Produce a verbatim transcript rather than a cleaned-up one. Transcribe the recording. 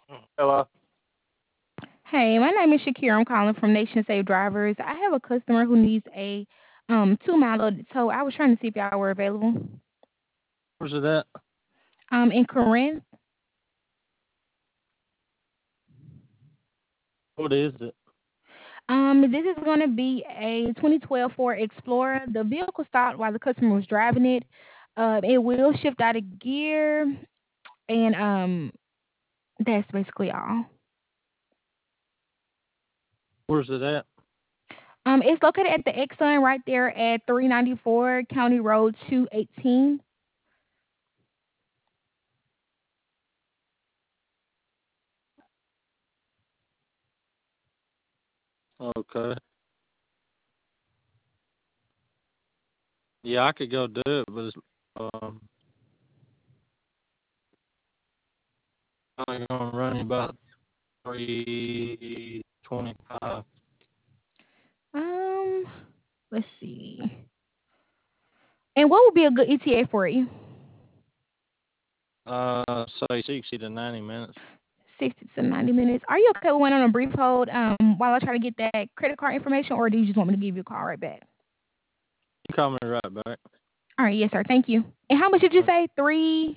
Hello. Hey, my name is Shakira. I'm calling from Nation Save Drivers. I have a customer who needs a um two mile loaded tow. I was trying to see if y'all were available. Where's it at? Um, in Corinth. What is it? Um, this is going to be a twenty twelve Ford Explorer. The vehicle stopped while the customer was driving it. Uh, it will shift out of gear, and um, that's basically all. Where's it at? Um, it's located at the Exxon right there at three ninety-four County Road two eighteen. Okay. Yeah, I could go do it, but it's um only gonna run you about three twenty five. Um, let's see. And what would be a good E T A for you? Uh say sixty to ninety minutes. sixty to ninety minutes. Are you okay with waiting on a brief hold um, while I try to get that credit card information, or do you just want me to give you a call right back? You call me right back. All right, yes, sir. Thank you. And how much did you say? Three?